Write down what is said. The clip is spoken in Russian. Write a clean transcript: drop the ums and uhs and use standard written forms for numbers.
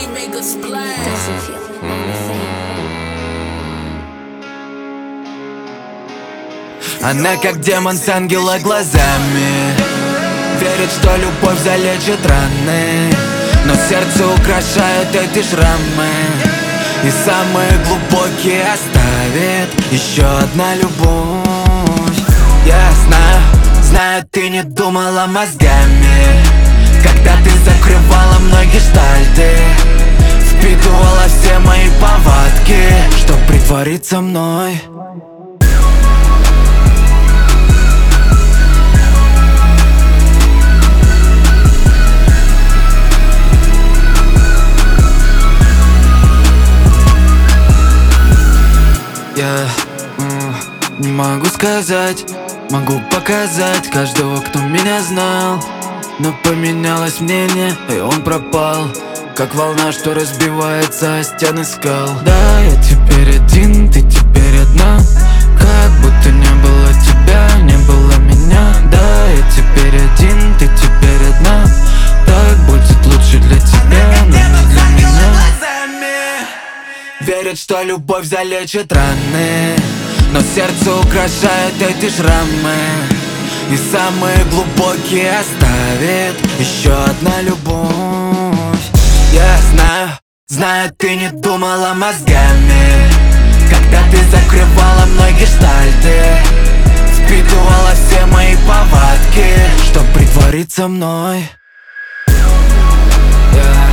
Она как демон с ангела глазами, верит, что любовь залечит раны, но сердце украшают эти шрамы, и самые глубокие оставит еще одна любовь. Я знаю, ты не думала мозгами, когда ты закрывала многие штальты, впитывала все мои повадки, чтоб притвориться мной. Я не могу сказать, могу показать каждого, кто меня знал, но поменялось мнение, и он пропал, как волна, что разбивается о стены скал. Да, я теперь один, ты теперь одна, как будто не было тебя, не было меня. Да, я теперь один, ты теперь одна, так будет лучше для тебя, но не для меня. Верит, что любовь залечит раны, но сердце украшает эти шрамы, и самые глубокие оставит еще одна любовь. Я знаю, ты не думала мозгами, когда ты закрывала многие штальты, впитывала все мои повадки, чтоб притвориться мной.